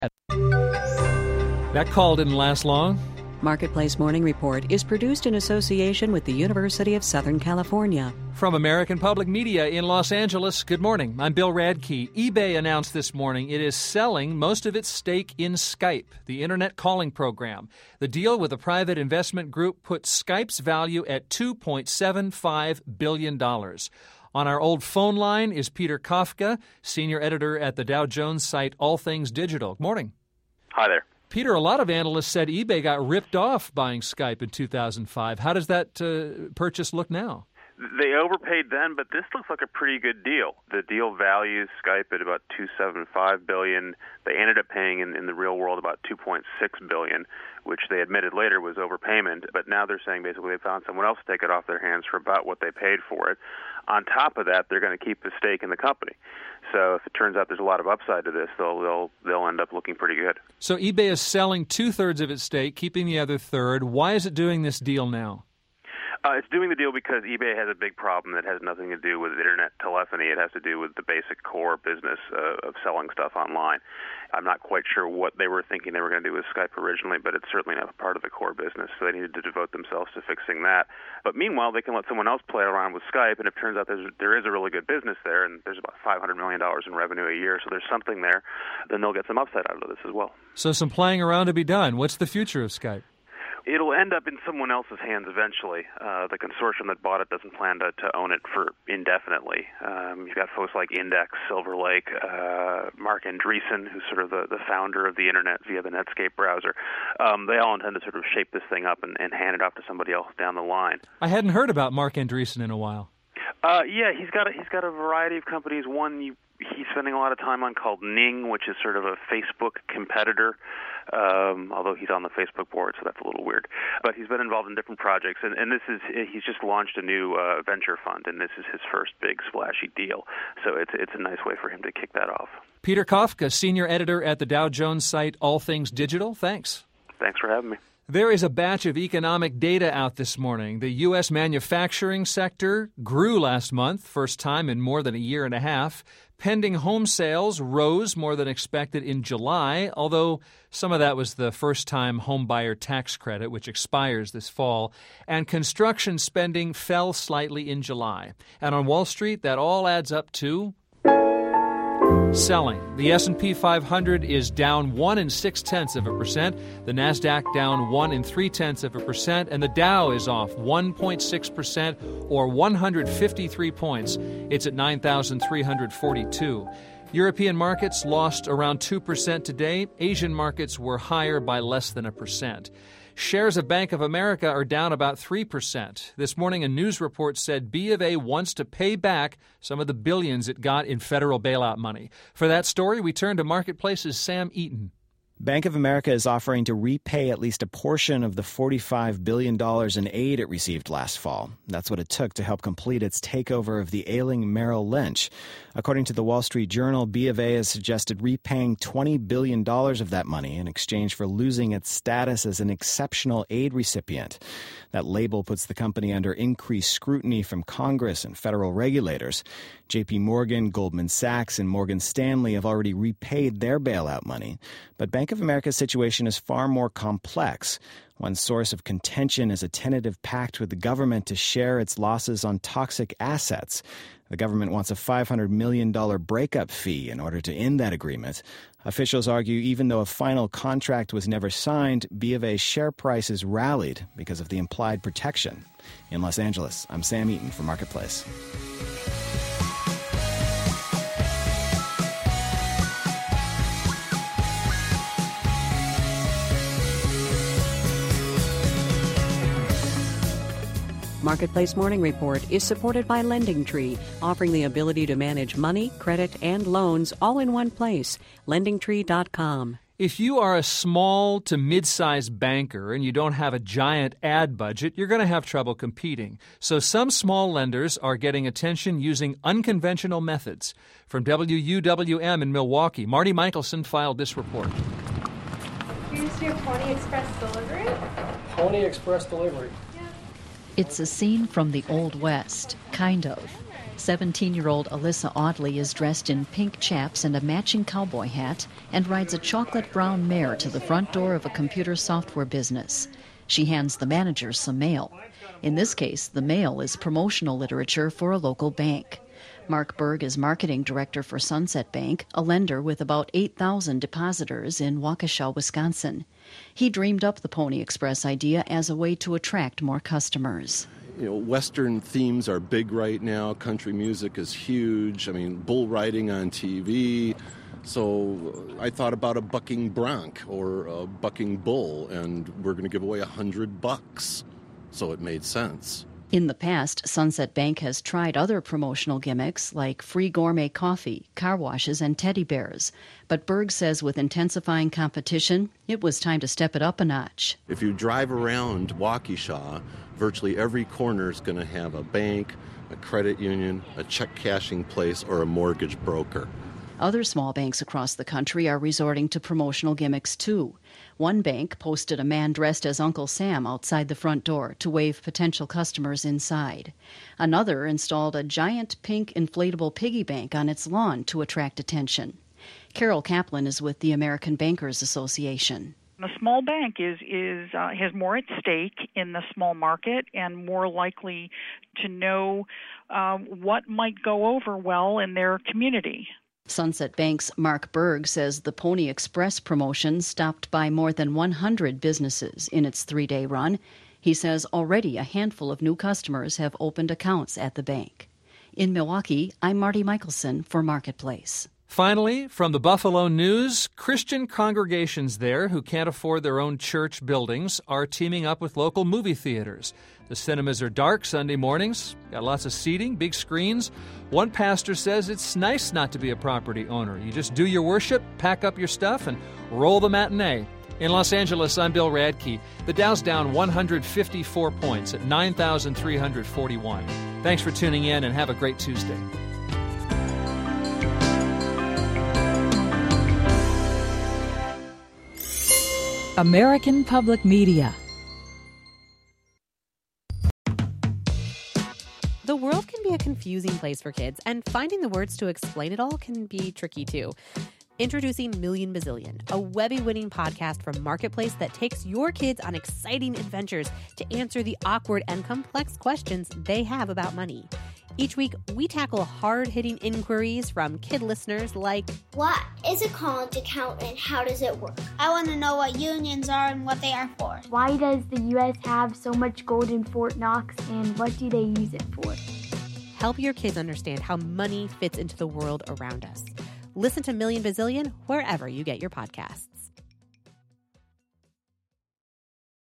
That call didn't last long. Marketplace Morning Report is produced in association with the University of Southern California. From American Public Media in Los Angeles, good morning. I'm Bill Radke. eBay announced this morning it is selling most of its stake in Skype, the internet calling program. The deal with a private investment group put Skype's value at $2.75 billion. On our old phone line is Peter Kafka, senior editor at the Dow Jones site All Things Digital. Good morning. Hi there. Peter, a lot of analysts said eBay got ripped off buying Skype in 2005. How does that purchase look now? They overpaid then, but this looks like a pretty good deal. The deal values Skype at about $2.75 billion. They ended up paying in the real world about $2.6 billion, which they admitted later was overpayment. But now they're saying basically they found someone else to take it off their hands for about what they paid for it. On top of that, they're going to keep the stake in the company. So if it turns out there's a lot of upside to this, they'll end up looking pretty good. So eBay is selling 2/3 of its stake, keeping the other third. Why is it doing this deal now? It's doing the deal because eBay has a big problem that has nothing to do with internet telephony. It has to do with the basic core business of selling stuff online. I'm not quite sure what they were thinking they were going to do with Skype originally, but it's certainly not part of the core business, so they needed to devote themselves to fixing that. But meanwhile, they can let someone else play around with Skype, and if it turns out there is a really good business there, and there's about $500 million in revenue a year, so there's something there, then they'll get some upside out of this as well. So some playing around to be done. What's the future of Skype? It'll end up in someone else's hands eventually. The consortium that bought it doesn't plan to own it for indefinitely. You've got folks like Index, Silver Lake, Marc Andreessen, who's sort of the founder of the Internet via the Netscape browser. They all intend to sort of shape this thing up and hand it off to somebody else down the line. I hadn't heard about Marc Andreessen in a while. Yeah, he's got a variety of companies. One he's spending a lot of time on called Ning, which is sort of a Facebook competitor. Although he's on the Facebook board, so that's a little weird. But he's been involved in different projects, and he's just launched a new venture fund, and this is his first big splashy deal. So it's a nice way for him to kick that off. Peter Kafka, senior editor at the Dow Jones site All Things Digital. Thanks. Thanks for having me. There is a batch of economic data out this morning. The U.S. manufacturing sector grew last month, first time in more than a year and a half. Pending home sales rose more than expected in July, although some of that was the first-time home buyer tax credit, which expires this fall. And construction spending fell slightly in July. And on Wall Street, that all adds up to selling. The S&P 500 is down 1 0.6%. The Nasdaq down 1 0.3%, and the Dow is off 1.6% or 153 points. It's at 9,342. European markets lost around 2% today. Asian markets were higher by less than 1%. Shares of Bank of America are down about 3%. This morning, a news report said B of A wants to pay back some of the billions it got in federal bailout money. For that story, we turn to Marketplace's Sam Eaton. Bank of America is offering to repay at least a portion of the $45 billion in aid it received last fall. That's what it took to help complete its takeover of the ailing Merrill Lynch. According to the Wall Street Journal, B of A has suggested repaying $20 billion of that money in exchange for losing its status as an exceptional aid recipient. That label puts the company under increased scrutiny from Congress and federal regulators. J.P. Morgan, Goldman Sachs, and Morgan Stanley have already repaid their bailout money. But Bank of America's situation is far more complex. One source of contention is a tentative pact with the government to share its losses on toxic assets. The government wants a $500 million breakup fee in order to end that agreement. Officials argue even though a final contract was never signed, B of A's share prices rallied because of the implied protection. In Los Angeles, I'm Sam Eaton for Marketplace. Marketplace Morning Report is supported by LendingTree, offering the ability to manage money, credit, and loans all in one place. LendingTree.com. If you are a small to mid-sized banker and you don't have a giant ad budget, you're going to have trouble competing. So some small lenders are getting attention using unconventional methods. From WUWM in Milwaukee, Marty Michelson filed this report. Here's your Pony Express delivery. Pony Express delivery. It's a scene from the Old West, kind of. 17-year-old Alyssa Audley is dressed in pink chaps and a matching cowboy hat and rides a chocolate-brown mare to the front door of a computer software business. She hands the manager some mail. In this case, the mail is promotional literature for a local bank. Mark Berg is marketing director for Sunset Bank, a lender with about 8,000 depositors in Waukesha, Wisconsin. He dreamed up the Pony Express idea as a way to attract more customers. Western themes are big right now. Country music is huge. Bull riding on TV. So I thought about a bucking bronc or a bucking bull, and we're going to give away $100. So it made sense. In the past, Sunset Bank has tried other promotional gimmicks like free gourmet coffee, car washes, and teddy bears. But Berg says with intensifying competition, it was time to step it up a notch. If you drive around Waukesha, virtually every corner is going to have a bank, a credit union, a check cashing place, or a mortgage broker. Other small banks across the country are resorting to promotional gimmicks, too. One bank posted a man dressed as Uncle Sam outside the front door to wave potential customers inside. Another installed a giant pink inflatable piggy bank on its lawn to attract attention. Carol Kaplan is with the American Bankers Association. The small bank has more at stake in the small market and more likely to know what might go over well in their community. Sunset Bank's Mark Berg says the Pony Express promotion stopped by more than 100 businesses in its 3-day run. He says already a handful of new customers have opened accounts at the bank. In Milwaukee, I'm Marty Michelson for Marketplace. Finally, from the Buffalo News, Christian congregations there who can't afford their own church buildings are teaming up with local movie theaters. The cinemas are dark Sunday mornings, got lots of seating, big screens. One pastor says it's nice not to be a property owner. You just do your worship, pack up your stuff, and roll the matinee. In Los Angeles, I'm Bill Radke. The Dow's down 154 points at 9,341. Thanks for tuning in and have a great Tuesday. American Public Media. The world can be a confusing place for kids, and finding the words to explain it all can be tricky too. Introducing Million Bazillion, a Webby-winning podcast from Marketplace that takes your kids on exciting adventures to answer the awkward and complex questions they have about money. Each week, we tackle hard-hitting inquiries from kid listeners like, what is a college account and how does it work? I want to know what unions are and what they are for. Why does the U.S. have so much gold in Fort Knox, and what do they use it for? Help your kids understand how money fits into the world around us. Listen to Million Bazillion wherever you get your podcasts.